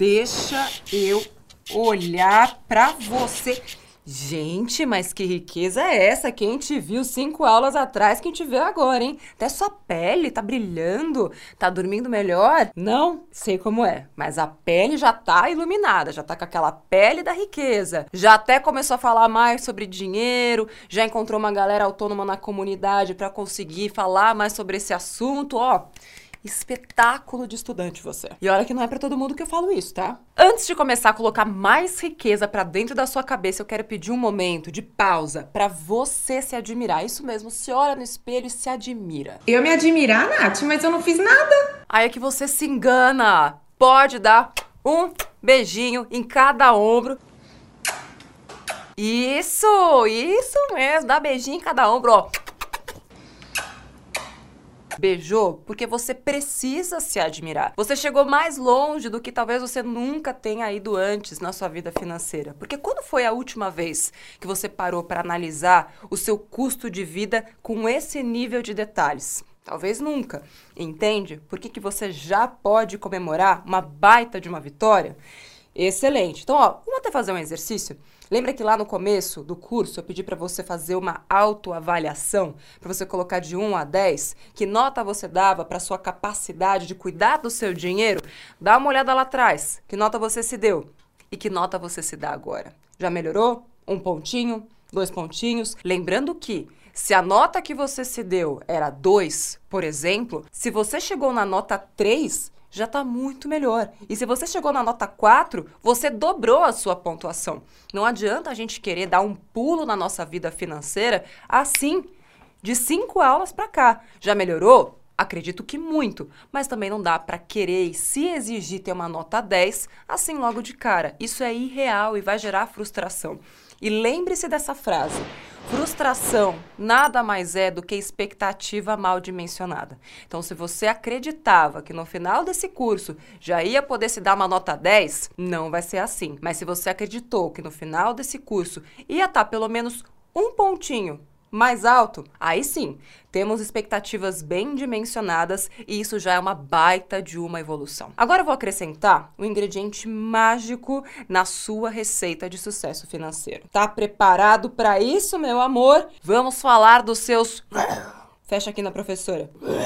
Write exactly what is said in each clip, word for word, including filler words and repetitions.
Deixa eu olhar pra você. Gente, mas que riqueza é essa? Quem te viu cinco aulas atrás, quem te vê agora, hein? Até sua pele tá brilhando, tá dormindo melhor? Não? Sei como é, mas a pele já tá iluminada, já tá com aquela pele da riqueza. Já até começou a falar mais sobre dinheiro, já encontrou uma galera autônoma na comunidade pra conseguir falar mais sobre esse assunto, ó. Espetáculo de estudante você. E olha que não é pra todo mundo que eu falo isso, tá? Antes de começar a colocar mais riqueza pra dentro da sua cabeça, eu quero pedir um momento de pausa pra você se admirar. Isso mesmo, se olha no espelho e se admira. Eu me admirar, Nath, mas eu não fiz nada. Aí é que você se engana. Pode dar um beijinho em cada ombro. Isso, isso mesmo, dá beijinho em cada ombro, ó. Beijou porque você precisa se admirar. Você chegou mais longe do que talvez você nunca tenha ido antes na sua vida financeira. Porque quando foi a última vez que você parou para analisar o seu custo de vida com esse nível de detalhes? Talvez nunca. Entende? Por que que você já pode comemorar uma baita de uma vitória? Excelente. Então, ó, vamos até fazer um exercício. Lembra que lá no começo do curso eu pedi para você fazer uma autoavaliação, para você colocar de um a dez, que nota você dava para sua capacidade de cuidar do seu dinheiro? Dá uma olhada lá atrás, que nota você se deu e que nota você se dá agora. Já melhorou? Um pontinho, dois pontinhos. Lembrando que se a nota que você se deu era dois, por exemplo, se você chegou na nota três, já está muito melhor. E se você chegou na nota quatro, você dobrou a sua pontuação. Não adianta a gente querer dar um pulo na nossa vida financeira assim, de cinco aulas para cá. Já melhorou? Acredito que muito, mas também não dá para querer e se exigir ter uma nota dez assim logo de cara. Isso é irreal e vai gerar frustração. E lembre-se dessa frase: frustração nada mais é do que expectativa mal dimensionada. Então, se você acreditava que no final desse curso já ia poder se dar uma nota dez, não vai ser assim. Mas se você acreditou que no final desse curso ia estar pelo menos um pontinho mais alto, aí sim, temos expectativas bem dimensionadas e isso já é uma baita de uma evolução. Agora eu vou acrescentar um ingrediente mágico na sua receita de sucesso financeiro. Tá preparado para isso, meu amor? Vamos falar dos seus... Fecha aqui na professora.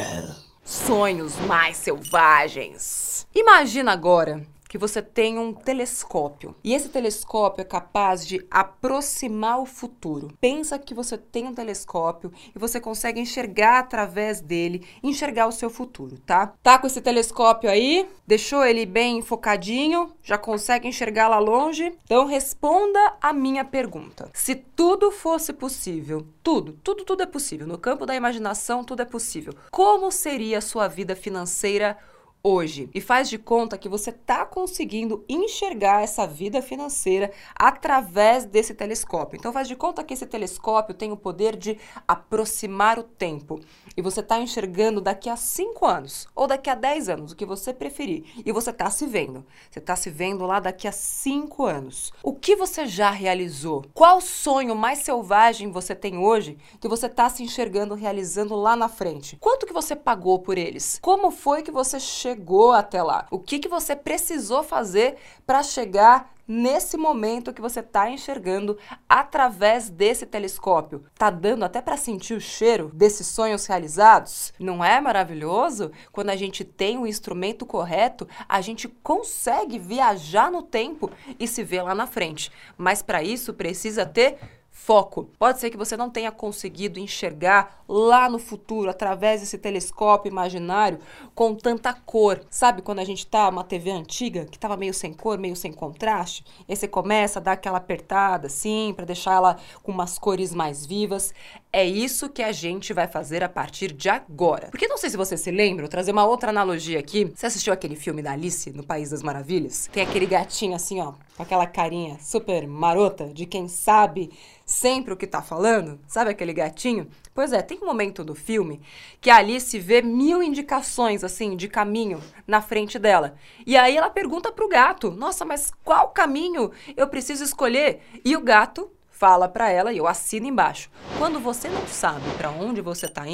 Sonhos mais selvagens. Imagina agora que você tem um telescópio. E esse telescópio é capaz de aproximar o futuro. Pensa que você tem um telescópio e você consegue enxergar através dele, enxergar o seu futuro, tá? Tá com esse telescópio aí? Deixou ele bem focadinho? Já consegue enxergar lá longe? Então responda a minha pergunta. Se tudo fosse possível, tudo, tudo, tudo é possível. No campo da imaginação, tudo é possível. Como seria a sua vida financeira hoje? E faz de conta que você está conseguindo enxergar essa vida financeira através desse telescópio. Então faz de conta que esse telescópio tem o poder de aproximar o tempo. E você está enxergando daqui a cinco anos ou daqui a dez anos, o que você preferir. E você está se vendo. Você está se vendo lá daqui a cinco anos. O que você já realizou? Qual sonho mais selvagem você tem hoje que você está se enxergando realizando lá na frente? Quanto que você pagou por eles? Como foi que você chegou chegou até lá? O que que você precisou fazer para chegar nesse momento que você está enxergando através desse telescópio? Tá dando até para sentir o cheiro desses sonhos realizados? Não é maravilhoso? Quando a gente tem o instrumento correto, a gente consegue viajar no tempo e se ver lá na frente. Mas para isso precisa ter foco. Pode ser que você não tenha conseguido enxergar lá no futuro, através desse telescópio imaginário, com tanta cor. Sabe quando a gente tá uma T V antiga, que tava meio sem cor, meio sem contraste? E aí você começa a dar aquela apertada, assim, para deixar ela com umas cores mais vivas. É isso que a gente vai fazer a partir de agora. Porque não sei se você se lembra, vou trazer uma outra analogia aqui. Você assistiu aquele filme da Alice no País das Maravilhas? Tem aquele gatinho assim, ó, com aquela carinha super marota de quem sabe sempre o que tá falando? Sabe aquele gatinho? Pois é, tem um momento do filme que a Alice vê mil indicações, assim, de caminho na frente dela. E aí ela pergunta pro gato: nossa, mas qual caminho eu preciso escolher? E o gato fala pra ela, e eu assino embaixo: quando você não sabe pra onde você tá indo,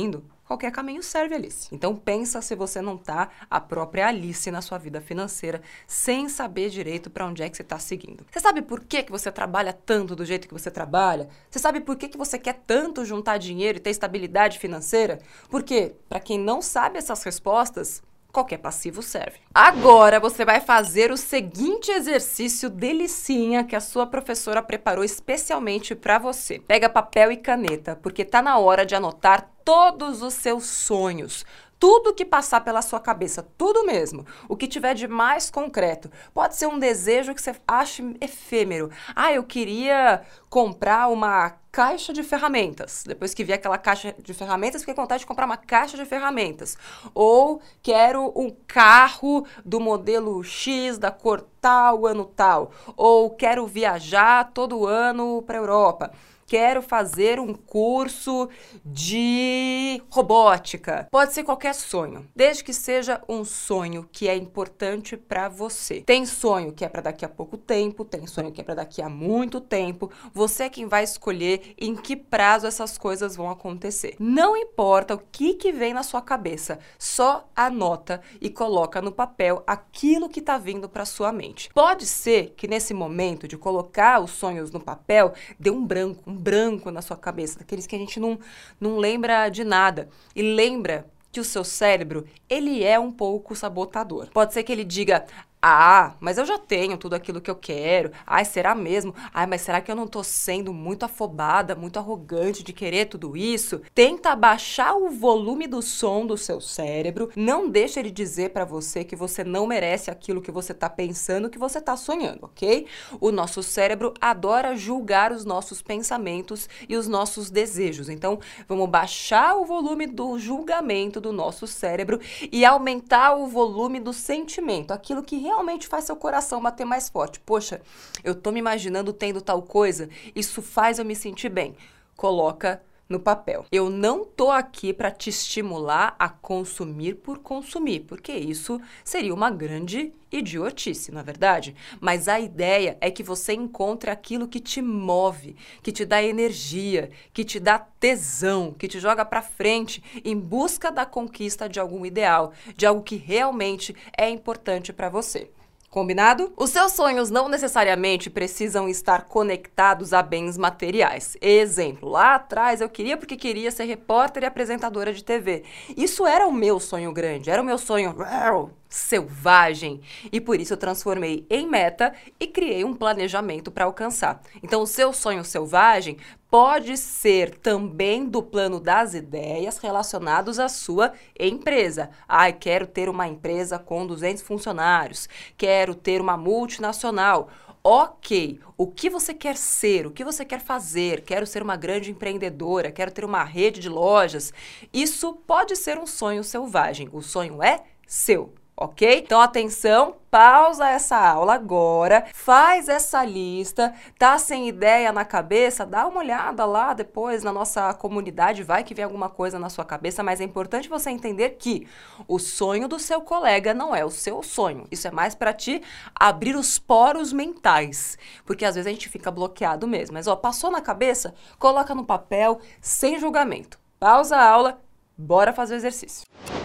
qualquer caminho serve, Alice. Então pensa se você não tá a própria Alice na sua vida financeira, sem saber direito para onde é que você tá seguindo. Você sabe por que que você trabalha tanto do jeito que você trabalha? Você sabe por que que você quer tanto juntar dinheiro e ter estabilidade financeira? Porque, para quem não sabe essas respostas, qualquer passivo serve. Agora você vai fazer o seguinte exercício delicinha que a sua professora preparou especialmente para você. Pega papel e caneta, porque tá na hora de anotar todos os seus sonhos. Tudo que passar pela sua cabeça, tudo mesmo, o que tiver de mais concreto. Pode ser um desejo que você ache efêmero. Ah, eu queria comprar uma caixa de ferramentas. Depois que vi aquela caixa de ferramentas, fiquei com vontade de comprar uma caixa de ferramentas. Ou quero um carro do modelo X, da cor tal, ano tal. Ou quero viajar todo ano para a Europa. Quero fazer um curso de robótica. Pode ser qualquer sonho, desde que seja um sonho que é importante para você. Tem sonho que é para daqui a pouco tempo, tem sonho que é para daqui a muito tempo. Você é quem vai escolher em que prazo essas coisas vão acontecer. Não importa o que que vem na sua cabeça, só anota e coloca no papel aquilo que está vindo para sua mente. Pode ser que nesse momento de colocar os sonhos no papel, dê um branco, um branco na sua cabeça, daqueles que a gente não, não lembra de nada. E lembra que o seu cérebro, ele é um pouco sabotador. Pode ser que ele diga: ah, mas eu já tenho tudo aquilo que eu quero. Ai, será mesmo? Ai, mas será que eu não tô sendo muito afobada, muito arrogante de querer tudo isso? Tenta baixar o volume do som do seu cérebro. Não deixa ele dizer pra você que você não merece aquilo que você tá pensando, que você tá sonhando, ok? O nosso cérebro adora julgar os nossos pensamentos e os nossos desejos. Então, vamos baixar o volume do julgamento do nosso cérebro e aumentar o volume do sentimento, aquilo que realmente faz seu coração bater mais forte. Poxa, eu tô me imaginando tendo tal coisa, isso faz eu me sentir bem. Coloca no papel. Eu não tô aqui para te estimular a consumir por consumir, porque isso seria uma grande idiotice, na é verdade? Mas a ideia é que você encontre aquilo que te move, que te dá energia, que te dá tesão, que te joga para frente em busca da conquista de algum ideal, de algo que realmente é importante para você. Combinado? Os seus sonhos não necessariamente precisam estar conectados a bens materiais. Exemplo, lá atrás eu queria porque queria ser repórter e apresentadora de T V. Isso era o meu sonho grande, era o meu sonho selvagem. E por isso eu transformei em meta e criei um planejamento para alcançar. Então o seu sonho selvagem pode ser também do plano das ideias relacionados à sua empresa. Ai, quero ter uma empresa com duzentos funcionários, quero ter uma multinacional. Ok, o que você quer ser, o que você quer fazer, quero ser uma grande empreendedora, quero ter uma rede de lojas, isso pode ser um sonho selvagem, o sonho é seu. Ok? Então, atenção, pausa essa aula agora, faz essa lista, tá sem ideia na cabeça? Dá uma olhada lá depois na nossa comunidade, vai que vem alguma coisa na sua cabeça, mas é importante você entender que o sonho do seu colega não é o seu sonho. Isso é mais para te abrir os poros mentais, porque às vezes a gente fica bloqueado mesmo. Mas, ó, passou na cabeça? Coloca no papel, sem julgamento. Pausa a aula, bora fazer o exercício.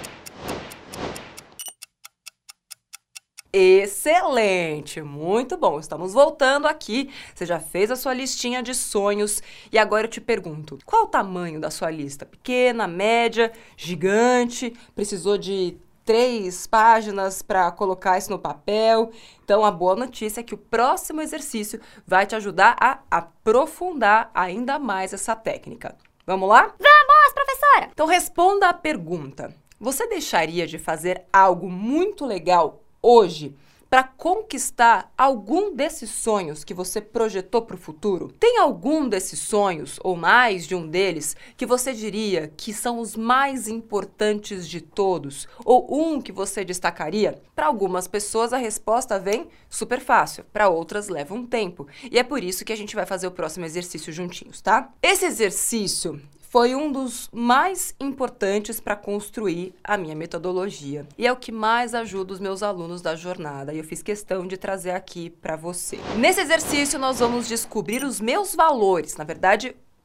Excelente, muito bom, estamos voltando aqui, você já fez a sua listinha de sonhos e agora eu te pergunto, qual o tamanho da sua lista? Pequena, média, gigante, precisou de três páginas para colocar isso no papel? Então a boa notícia é que o próximo exercício vai te ajudar a aprofundar ainda mais essa técnica. Vamos lá? Vamos, professora! Então responda a pergunta, você deixaria de fazer algo muito legal hoje para conquistar algum desses sonhos que você projetou para o futuro? Tem algum desses sonhos, ou mais de um deles, que você diria que são os mais importantes de todos? Ou um que você destacaria? Para algumas pessoas a resposta vem super fácil, para outras leva um tempo. E é por isso que a gente vai fazer o próximo exercício juntinhos, tá? Esse exercício foi um dos mais importantes para construir a minha metodologia. E é o que mais ajuda os meus alunos da jornada. E eu fiz questão de trazer aqui para você. Nesse exercício, nós vamos descobrir os meus valores. Na verdade,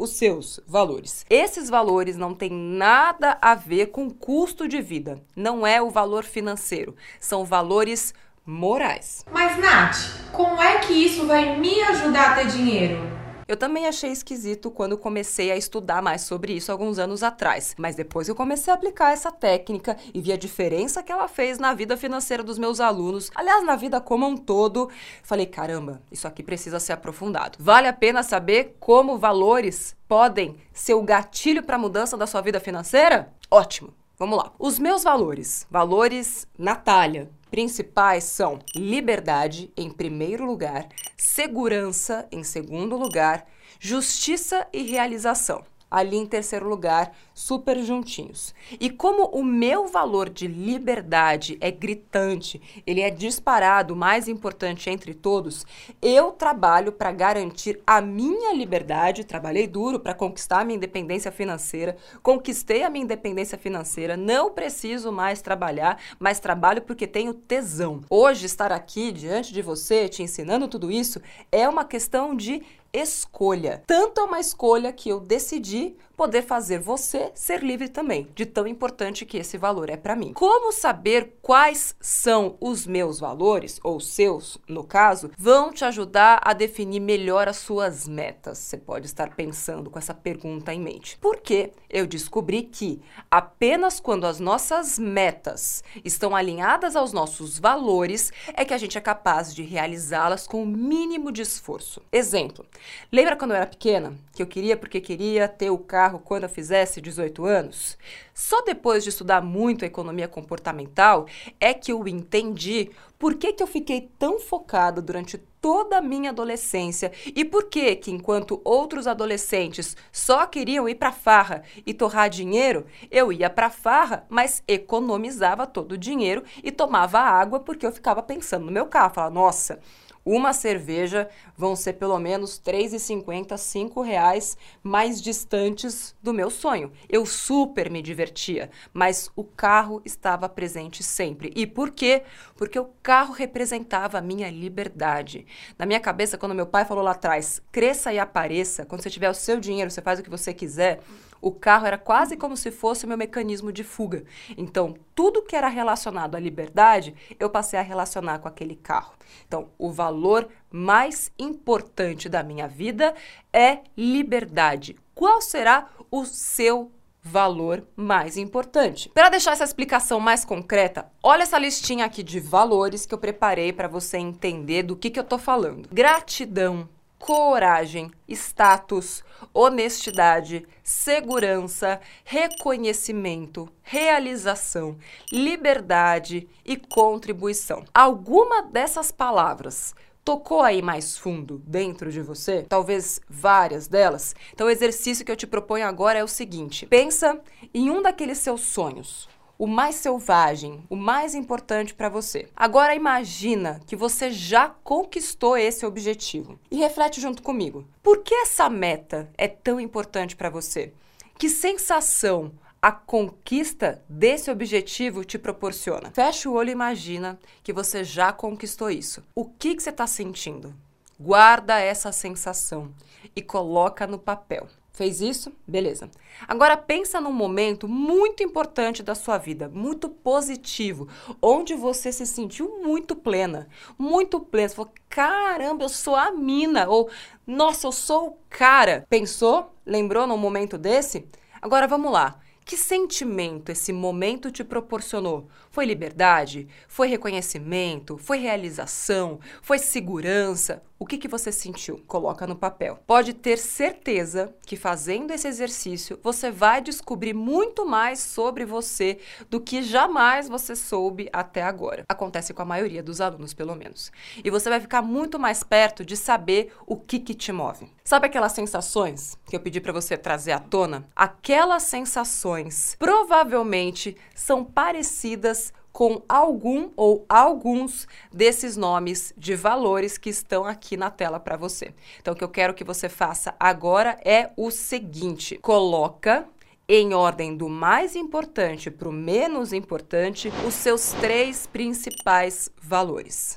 os seus valores. Esses valores não têm nada a ver com custo de vida. Não é o valor financeiro, são valores morais. Mas, Nath, como é que isso vai me ajudar a ter dinheiro? Eu também achei esquisito quando comecei a estudar mais sobre isso alguns anos atrás, mas depois eu comecei a aplicar essa técnica e vi a diferença que ela fez na vida financeira dos meus alunos, aliás, na vida como um todo. Falei, caramba, isso aqui precisa ser aprofundado. Vale a pena saber como valores podem ser o gatilho para a mudança da sua vida financeira? Ótimo! Vamos lá. Os meus valores, valores Natália, principais são liberdade em primeiro lugar, segurança em segundo lugar, justiça e realização. Ali em terceiro lugar, super juntinhos. E como o meu valor de liberdade é gritante, ele é disparado, mais importante entre todos, eu trabalho para garantir a minha liberdade, trabalhei duro para conquistar a minha independência financeira, conquistei a minha independência financeira, não preciso mais trabalhar, mas trabalho porque tenho tesão. Hoje, estar aqui diante de você, te ensinando tudo isso, é uma questão de escolha. Tanto é uma escolha que eu decidi poder fazer você ser livre também, de tão importante que esse valor é para mim. Como saber quais são os meus valores, ou seus, no caso, vão te ajudar a definir melhor as suas metas. Você pode estar pensando com essa pergunta em mente. Porque eu descobri que apenas quando as nossas metas estão alinhadas aos nossos valores é que a gente é capaz de realizá-las com o mínimo de esforço. Exemplo, lembra quando eu era pequena, que eu queria porque queria ter o carro quando eu fizesse dezoito anos? Só depois de estudar muito a economia comportamental é que eu entendi por que que eu fiquei tão focada durante toda a minha adolescência e por que que, enquanto outros adolescentes só queriam ir pra farra e torrar dinheiro, eu ia pra farra, mas economizava todo o dinheiro e tomava água porque eu ficava pensando no meu carro. Falava, nossa, uma cerveja vão ser pelo menos três reais e cinquenta centavos, cinco reais mais distantes do meu sonho. Eu super me divertia, mas o carro estava presente sempre. E por quê? Porque o carro representava a minha liberdade. Na minha cabeça, quando meu pai falou lá atrás, cresça e apareça, quando você tiver o seu dinheiro, você faz o que você quiser, o carro era quase como se fosse o meu mecanismo de fuga. Então, tudo que era relacionado à liberdade, eu passei a relacionar com aquele carro. Então, o valor mais importante da minha vida é liberdade. Qual será o seu valor mais importante? Para deixar essa explicação mais concreta, olha essa listinha aqui de valores que eu preparei para você entender do que, que eu tô falando. Gratidão, coragem, status, honestidade, segurança, reconhecimento, realização, liberdade e contribuição. Alguma dessas palavras tocou aí mais fundo dentro de você? Talvez várias delas? Então o exercício que eu te proponho agora é o seguinte: pensa em um daqueles seus sonhos, o mais selvagem, o mais importante para você. Agora imagina que você já conquistou esse objetivo e reflete junto comigo. Por que essa meta é tão importante para você? Que sensação a conquista desse objetivo te proporciona? Fecha o olho e imagina que você já conquistou isso. O que que você está sentindo? Guarda essa sensação e coloca no papel. Fez isso? Beleza. Agora pensa num momento muito importante da sua vida, muito positivo, onde você se sentiu muito plena, muito plena. Você falou, caramba, eu sou a mina, ou nossa, eu sou o cara. Pensou? Lembrou num momento desse? Agora vamos lá. Que sentimento esse momento te proporcionou? Foi liberdade? Foi reconhecimento? Foi realização? Foi segurança? O que que você sentiu? Coloca no papel. Pode ter certeza que fazendo esse exercício, você vai descobrir muito mais sobre você do que jamais você soube até agora. Acontece com a maioria dos alunos, pelo menos. E você vai ficar muito mais perto de saber o que que te move. Sabe aquelas sensações que eu pedi para você trazer à tona? Aquelas sensações provavelmente são parecidas com algum ou alguns desses nomes de valores que estão aqui na tela para você. Então, o que eu quero que você faça agora é o seguinte: coloca em ordem do mais importante para o menos importante os seus três principais valores.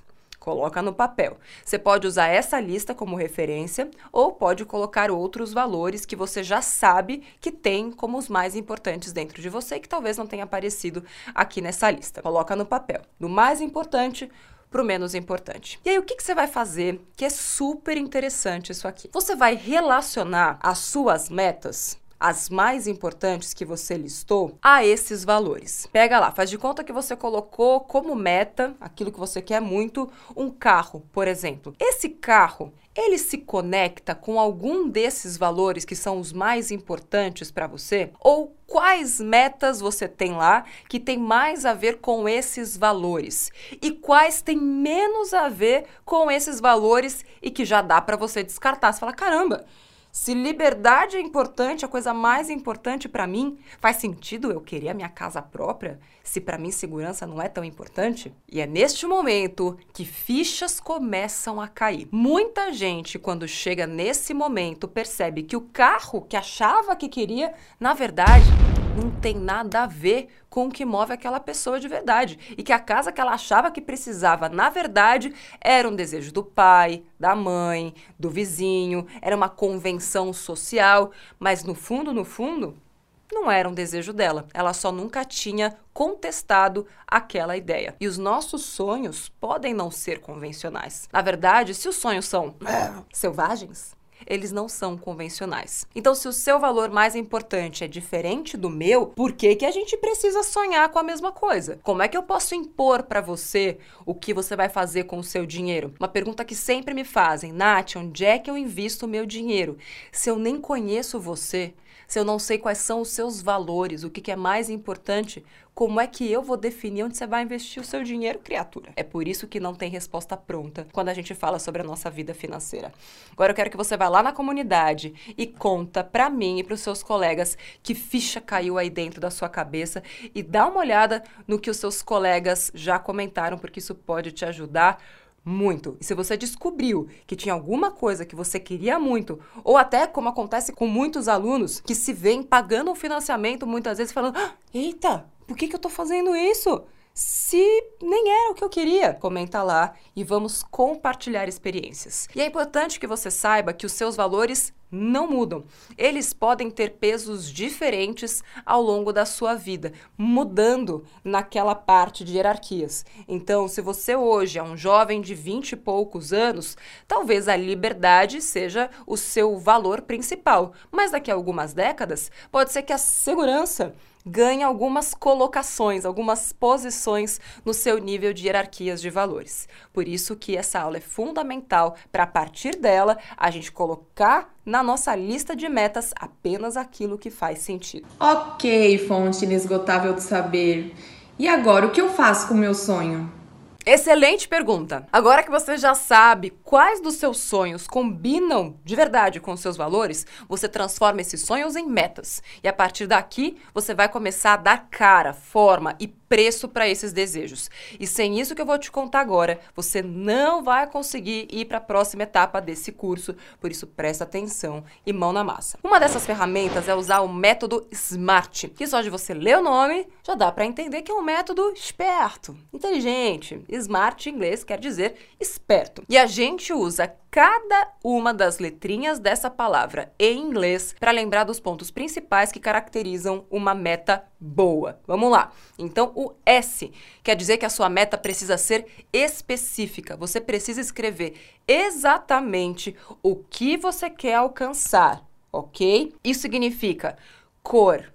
Coloca no papel. Você pode usar essa lista como referência ou pode colocar outros valores que você já sabe que tem como os mais importantes dentro de você e que talvez não tenha aparecido aqui nessa lista. Coloca no papel. Do mais importante para o menos importante. E aí, o que, que você vai fazer que é super interessante isso aqui? Você vai relacionar as suas metas, as mais importantes que você listou, a esses valores. Pega lá, faz de conta que você colocou como meta, aquilo que você quer muito, um carro, por exemplo. Esse carro, ele se conecta com algum desses valores que são os mais importantes para você? Ou quais metas você tem lá que tem mais a ver com esses valores? E quais tem menos a ver com esses valores e que já dá para você descartar? Você fala, caramba, se liberdade é importante, a coisa mais importante para mim, faz sentido eu querer a minha casa própria? Se para mim segurança não é tão importante? E é neste momento que fichas começam a cair. Muita gente, quando chega nesse momento, percebe que o carro que achava que queria, na verdade, não tem nada a ver com o que move aquela pessoa de verdade. E que a casa que ela achava que precisava, na verdade, era um desejo do pai, da mãe, do vizinho, era uma convenção social, mas no fundo, no fundo, não era um desejo dela. Ela só nunca tinha contestado aquela ideia. E os nossos sonhos podem não ser convencionais. Na verdade, se os sonhos são selvagens, eles não são convencionais. Então, se o seu valor mais importante é diferente do meu, por que que a gente precisa sonhar com a mesma coisa? Como é que eu posso impor para você o que você vai fazer com o seu dinheiro? Uma pergunta que sempre me fazem, Nath, onde é que eu invisto o meu dinheiro? Se eu nem conheço você, se eu não sei quais são os seus valores, o que que é mais importante, como é que eu vou definir onde você vai investir o seu dinheiro, criatura? É por isso que não tem resposta pronta quando a gente fala sobre a nossa vida financeira. Agora eu quero que você vá lá na comunidade e conta pra mim e pros seus colegas que ficha caiu aí dentro da sua cabeça e dá uma olhada no que os seus colegas já comentaram, porque isso pode te ajudar muito. E se você descobriu que tinha alguma coisa que você queria muito, ou até como acontece com muitos alunos que se veem pagando um financiamento muitas vezes falando, ah, eita, por que que eu tô fazendo isso? Se nem era o que eu queria. Comenta lá e vamos compartilhar experiências. E é importante que você saiba que os seus valores não mudam. Eles podem ter pesos diferentes ao longo da sua vida, mudando naquela parte de hierarquias. Então, se você hoje é um jovem de vinte e poucos anos, talvez a liberdade seja o seu valor principal. Mas daqui a algumas décadas, pode ser que a segurança ganha algumas colocações, algumas posições no seu nível de hierarquias de valores. Por isso que essa aula é fundamental para, a partir dela, a gente colocar na nossa lista de metas apenas aquilo que faz sentido. Ok, fonte inesgotável do saber. E agora, o que eu faço com o meu sonho? Excelente pergunta. Agora que você já sabe quais dos seus sonhos combinam de verdade com os seus valores, você transforma esses sonhos em metas. E a partir daqui, você vai começar a dar cara, forma e preço para esses desejos. E sem isso que eu vou te contar agora, você não vai conseguir ir para a próxima etapa desse curso. Por isso, presta atenção e mão na massa. Uma dessas ferramentas é usar o método SMART, que só de você ler o nome, já dá para entender que é um método esperto, inteligente. SMART em inglês quer dizer esperto. E a gente usa cada uma das letrinhas dessa palavra em inglês para lembrar dos pontos principais que caracterizam uma meta boa. Vamos lá. Então, o S quer dizer que a sua meta precisa ser específica. Você precisa escrever exatamente o que você quer alcançar, ok? Isso significa cor,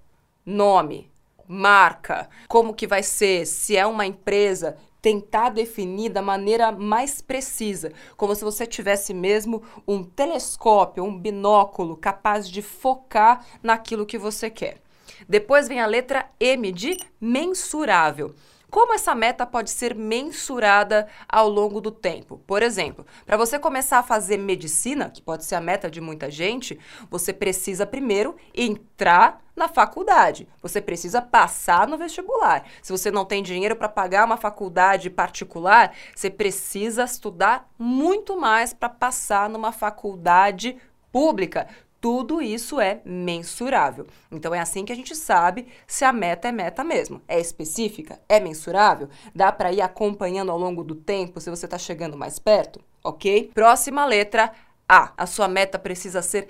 nome, marca, como que vai ser, se é uma empresa, tentar definir da maneira mais precisa, como se você tivesse mesmo um telescópio, um binóculo capaz de focar naquilo que você quer. Depois vem a letra M de mensurável. Como essa meta pode ser mensurada ao longo do tempo? Por exemplo, para você começar a fazer medicina, que pode ser a meta de muita gente, você precisa primeiro entrar na faculdade. Você precisa passar no vestibular. Se você não tem dinheiro para pagar uma faculdade particular, você precisa estudar muito mais para passar numa faculdade pública. Tudo isso é mensurável. Então, é assim que a gente sabe se a meta é meta mesmo. É específica? É mensurável? Dá para ir acompanhando ao longo do tempo se você está chegando mais perto? Ok? Próxima letra, A. A sua meta precisa ser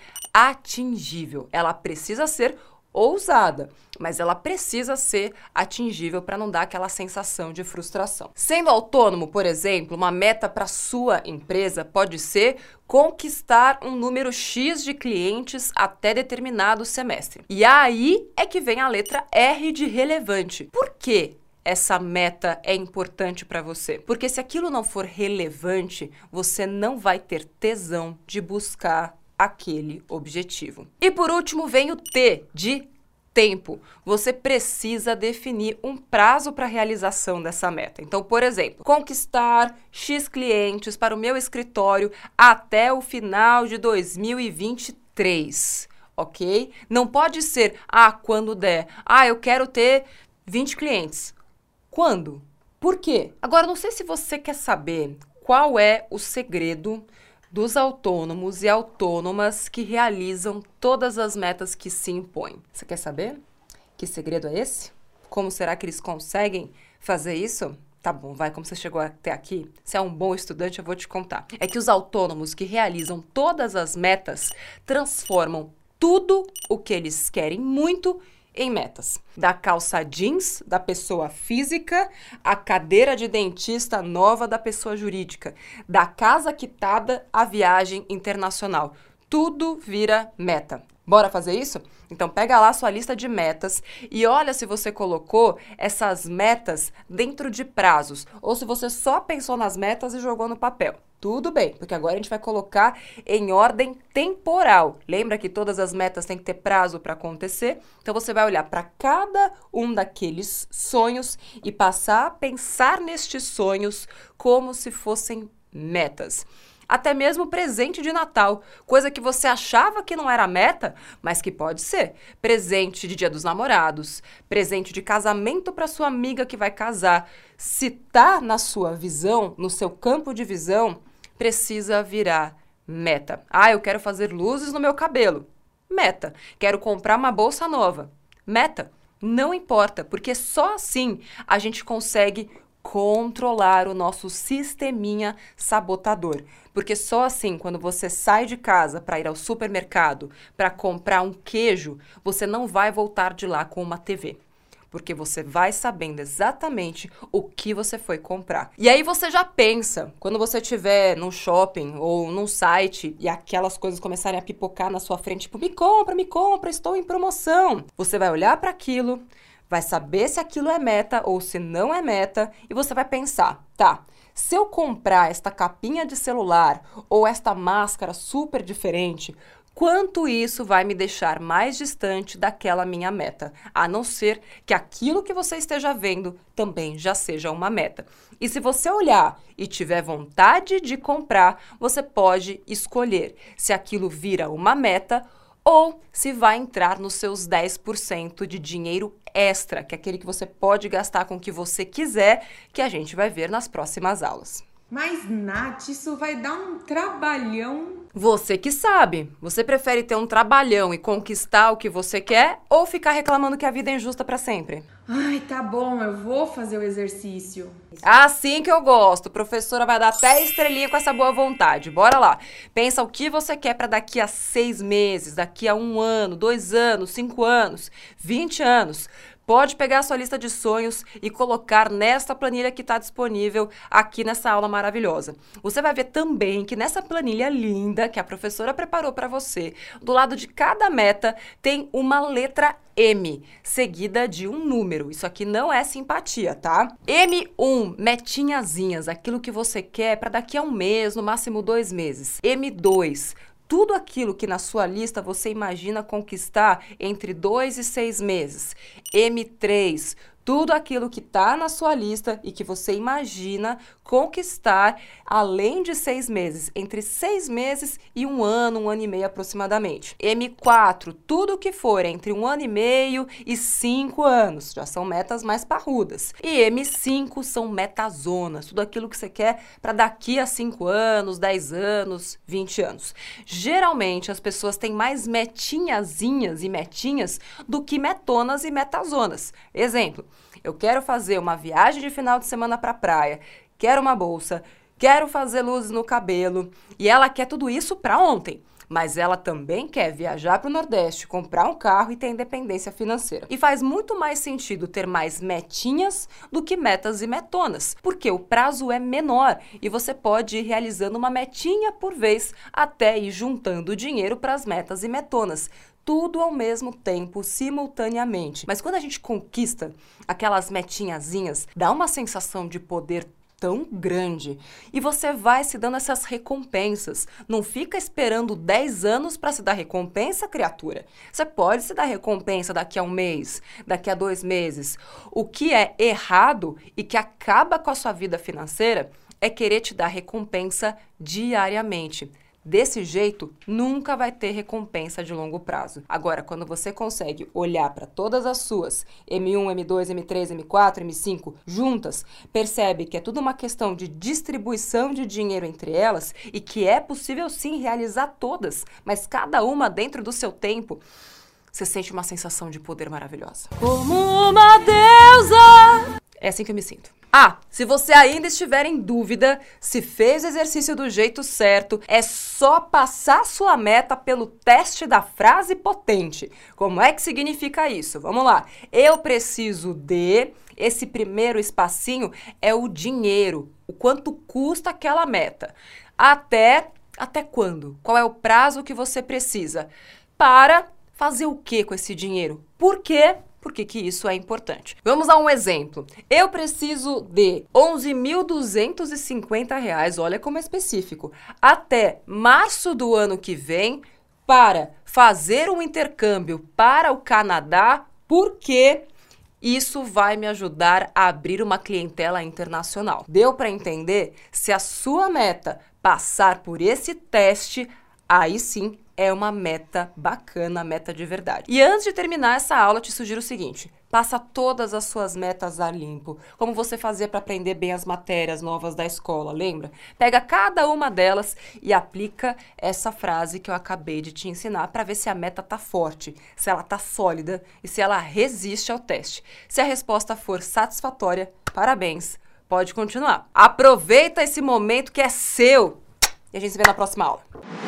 atingível. Ela precisa ser ousada, mas ela precisa ser atingível para não dar aquela sensação de frustração. Sendo autônomo, por exemplo, uma meta para sua empresa pode ser conquistar um número X de clientes até determinado semestre. E aí é que vem a letra R de relevante. Por quê? Essa meta é importante para você? Porque se aquilo não for relevante, você não vai ter tesão de buscar aquele objetivo. E por último vem o T de tempo. Você precisa definir um prazo para a realização dessa meta. Então, por exemplo, conquistar X clientes para o meu escritório até o final de dois mil e vinte e três, ok? Não pode ser, ah, quando der. Ah, eu quero ter vinte clientes. Quando? Por quê? Agora, não sei se você quer saber qual é o segredo dos autônomos e autônomas que realizam todas as metas que se impõem. Você quer saber? Que segredo é esse? Como será que eles conseguem fazer isso? Tá bom, vai, como você chegou até aqui, se é um bom estudante, eu vou te contar. É que os autônomos que realizam todas as metas transformam tudo o que eles querem muito em metas. Da calça jeans da pessoa física, a cadeira de dentista nova da pessoa jurídica, da casa quitada à viagem internacional. Tudo vira meta. Bora fazer isso? Então pega lá sua lista de metas e olha se você colocou essas metas dentro de prazos ou se você só pensou nas metas e jogou no papel. Tudo bem, porque agora a gente vai colocar em ordem temporal. Lembra que todas as metas têm que ter prazo para acontecer? Então você vai olhar para cada um daqueles sonhos e passar a pensar nestes sonhos como se fossem metas. Até mesmo presente de Natal, coisa que você achava que não era meta, mas que pode ser. Presente de Dia dos Namorados, presente de casamento para sua amiga que vai casar. Se tá na sua visão, no seu campo de visão, precisa virar meta. Ah, eu quero fazer luzes no meu cabelo. Meta. Quero comprar uma bolsa nova. Meta. Não importa, porque só assim a gente consegue controlar o nosso sisteminha sabotador. Porque só assim, quando você sai de casa para ir ao supermercado para comprar um queijo, você não vai voltar de lá com uma T V. Porque você vai sabendo exatamente o que você foi comprar. E aí você já pensa, quando você estiver num shopping ou num site e aquelas coisas começarem a pipocar na sua frente, tipo, me compra, me compra, estou em promoção. Você vai olhar para aquilo, vai saber se aquilo é meta ou se não é meta e você vai pensar, tá, se eu comprar esta capinha de celular ou esta máscara super diferente, quanto isso vai me deixar mais distante daquela minha meta, a não ser que aquilo que você esteja vendo também já seja uma meta. E se você olhar e tiver vontade de comprar, você pode escolher se aquilo vira uma meta ou se vai entrar nos seus dez por cento de dinheiro extra, que é aquele que você pode gastar com o que você quiser, que a gente vai ver nas próximas aulas. Mas, Nath, isso vai dar um trabalhão. Você que sabe. Você prefere ter um trabalhão e conquistar o que você quer ou ficar reclamando que a vida é injusta para sempre? Ai, tá bom, eu vou fazer o exercício. Assim que eu gosto. Professora vai dar até estrelinha com essa boa vontade. Bora lá. Pensa o que você quer para daqui a seis meses, daqui a um ano, dois anos, cinco anos, vinte anos. Pode pegar a sua lista de sonhos e colocar nesta planilha que está disponível aqui nessa aula maravilhosa. Você vai ver também que nessa planilha linda que a professora preparou para você, do lado de cada meta tem uma letra M, seguida de um número. Isso aqui não é simpatia, tá? M um, metinhazinhas, aquilo que você quer para daqui a um mês, no máximo dois meses. M dois, tudo aquilo que na sua lista você imagina conquistar entre dois e seis meses. M três, tudo aquilo que está na sua lista e que você imagina conquistar além de seis meses, entre seis meses e um ano, um ano e meio aproximadamente. M quatro, tudo que for entre um ano e meio e cinco anos, já são metas mais parrudas. E M cinco são metazonas, tudo aquilo que você quer para daqui a cinco anos, dez anos, vinte anos. Geralmente as pessoas têm mais metinhazinhas e metinhas do que metonas e metazonas. Exemplo, eu quero fazer uma viagem de final de semana para a praia, quero uma bolsa, quero fazer luzes no cabelo, e ela quer tudo isso para ontem. Mas ela também quer viajar para o Nordeste, comprar um carro e ter independência financeira. E faz muito mais sentido ter mais metinhas do que metas e metonas, porque o prazo é menor e você pode ir realizando uma metinha por vez até ir juntando dinheiro para as metas e metonas. Tudo ao mesmo tempo, simultaneamente. Mas quando a gente conquista aquelas metinhazinhas, dá uma sensação de poder tão grande e você vai se dando essas recompensas. Não fica esperando dez anos para se dar recompensa, criatura. Você pode se dar recompensa daqui a um mês, daqui a dois meses. O que é errado e que acaba com a sua vida financeira é querer te dar recompensa diariamente. Desse jeito, nunca vai ter recompensa de longo prazo. Agora, quando você consegue olhar para todas as suas M um, M dois, M três, M quatro, M cinco juntas, percebe que é tudo uma questão de distribuição de dinheiro entre elas e que é possível sim realizar todas, mas cada uma dentro do seu tempo, você sente uma sensação de poder maravilhosa. Como uma deusa! É assim que eu me sinto. Ah, se você ainda estiver em dúvida se fez o exercício do jeito certo, é só passar sua meta pelo teste da frase potente. Como é que significa isso? Vamos lá. Eu preciso de... Esse primeiro espacinho é o dinheiro, o quanto custa aquela meta. Até... Até quando? Qual é o prazo que você precisa? Para fazer o que com esse dinheiro? Por quê? Por que que isso é importante? Vamos a um exemplo. Eu preciso de onze mil duzentos e cinquenta reais, olha como é específico, até março do ano que vem para fazer um intercâmbio para o Canadá, porque isso vai me ajudar a abrir uma clientela internacional. Deu para entender? Se a sua meta passar por esse teste, aí sim é uma meta bacana, meta de verdade. E antes de terminar essa aula, eu te sugiro o seguinte: passa todas as suas metas a limpo, como você fazia para aprender bem as matérias novas da escola, lembra? Pega cada uma delas e aplica essa frase que eu acabei de te ensinar para ver se a meta tá forte, se ela tá sólida e se ela resiste ao teste. Se a resposta for satisfatória, parabéns, pode continuar. Aproveita esse momento que é seu e a gente se vê na próxima aula.